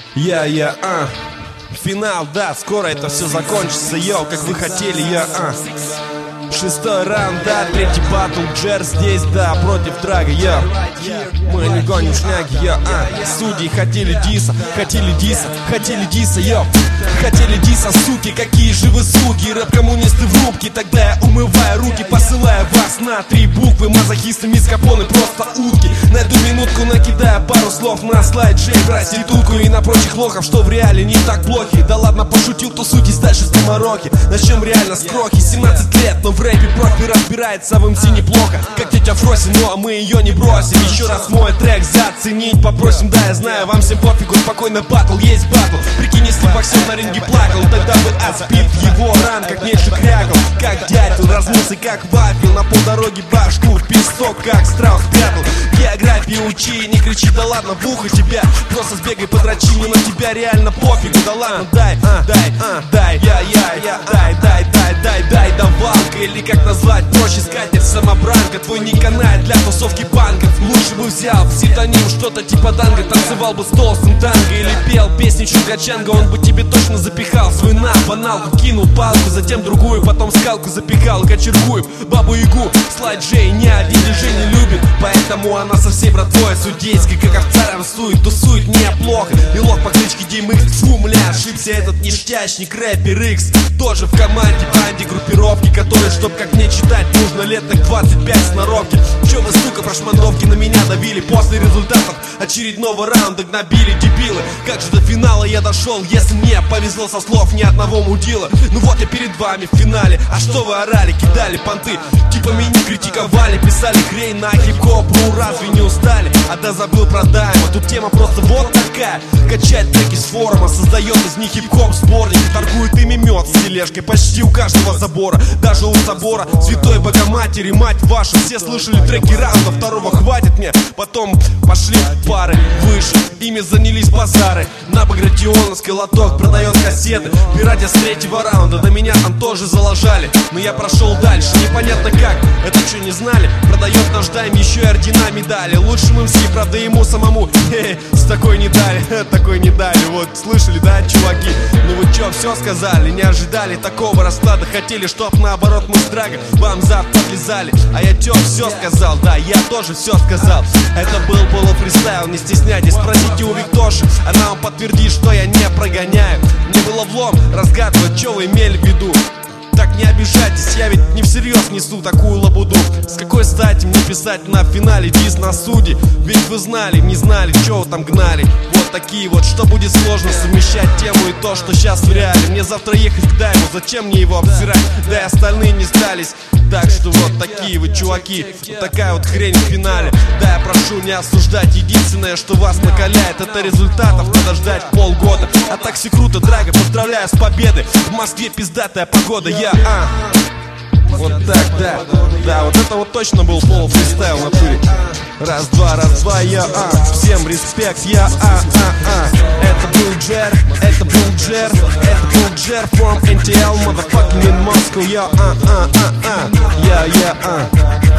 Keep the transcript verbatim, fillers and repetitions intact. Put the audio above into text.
Я, я, а Финал, да, скоро это все закончится, йоу, как вы хотели, я, а Шестой раунд, да, третий батл, Джер здесь, да, против Драга, я. Мы не гоним шняги, я, а Судьи хотели диса, хотели диса, хотели диса, я. Хотели диса, суки, какие же вы суки. Рэп-коммунисты в рубке, тогда я умываю руки, посылая вас на три буквы. Мазохисты, мискапоны, просто утки. На эту минутку накидая пару слов на слайд Джей, проститутку и на прочих лохов, что в реале не так плохи. Да ладно, пошутил, тусуйтесь дальше с Томароки. Начнем реально с крохи, семнадцать лет, но в рэпе профи разбирается в эм си неплохо. Как тетя Фроси, ну а мы ее не бросим. Еще раз мой трек заценить попросим. Да, я знаю, вам всем пофигу, спокойно батл, есть батл. Прикинь, если боксер на ринге плакал, тогда бы отспит в его ран, как меньше крякал. Как дятел, размылся как вафел. На полдороги башку в песок, как страус прятал. Географии учи, не кричи, да ладно, в ухо тебя. Просто сбегай, подрочи, не на тебя реально пофигу. Да ладно, дай, а, дай, а, дай, я, я, я, дай, дай, дай, дай, дай, давалка. Или как назвать проще, скатерть самобранка. Твой не канает для тусовки панков. Лучше бы взял псевдоним, что-то типа данго. Танцевал бы с толстым танго или пел песни Чунга-Чанга. Он бы тебе точно запихал свой на баналку. Кинул палку, затем другую, потом скалку запихал. Кочергуем бабу-ягу, слайд Джей ни один диджей не любит. Поэтому она со всей братвой судейской, как овца рамсует, тусует неплохо. И лох по кличке Дим Икс, фу, мля, ошибся этот ништячник, рэпер Икс. Тоже в команде, банде, группировки, которые, чтоб как мне читать, нужно лет так двадцать пять сноровки. Че вы, сука, прошмандовки на меня давили? После результатов очередного раунда гнобили дебилы. Как же до финала я дошел, если мне повезло со слов ни одного мудила? Ну вот я перед вами в финале. А что вы орали, кидали понты, типа меня критиковали, писали хрень на хип-хоп, ну разве не устали? А да забыл про дайма, тут тема просто вот такая. Качать треки с форума, создает из них хип-хоп сборник. Торгует ими мед с тележкой почти у каждого забора. Даже у собора Святой Богоматери, мать вашу. Все слышали треки раунда, второго хватит мне. Потом пошли пары выше, ими занялись базары. На Багратионовской лоток продает кассеты. Пиратя с третьего раунда, до меня там тоже заложали. Но я прошел дальше, непонятно как, это что не знали? Продает наш дайм еще и ордена, медали. Лучшим эм си, правда ему самому хе-хе, с такой не дали, такой не дали. Вот, слышали, да, чуваки? Ну вы что, все сказали? Не ожидали такого расклада? Хотели, чтоб наоборот мы с Драго вам зад подлезали. А я тё все сказал, да, я тоже все сказал. Это был полуфристайл, не стесняйтесь, спросите у Виктоши. Она вам подтвердит, что я не прогоняю. Не было влом разгадывать, что вы имели в виду. Так не обижайтесь, я ведь не всерьез несу такую лабуду. С какой стати мне писать на финале дис на суде? Ведь вы знали, не знали, чё вы там гнали. Вот такие вот, что будет сложно совмещать тему и то, что сейчас в реале. Мне завтра ехать к дайму, зачем мне его обсирать? Да и остальные не сдались. Так что вот такие вы чуваки, вот такая вот хрень в финале. Да, я прошу не осуждать, единственное, что вас накаляет, это результатов надо ждать полгода. А так все круто, Драго, поздравляю с победой. В Москве пиздатая погода, я, а вот так, да, да, вот это вот точно был полуфристайл на туре. Раз, два, раз, два, я, а всем респект, я, а, а, а это был Джер, это был Джер, это был Джер from эн ти эл, motherfucking in Moscow, я, а, а, а, а, я, я, а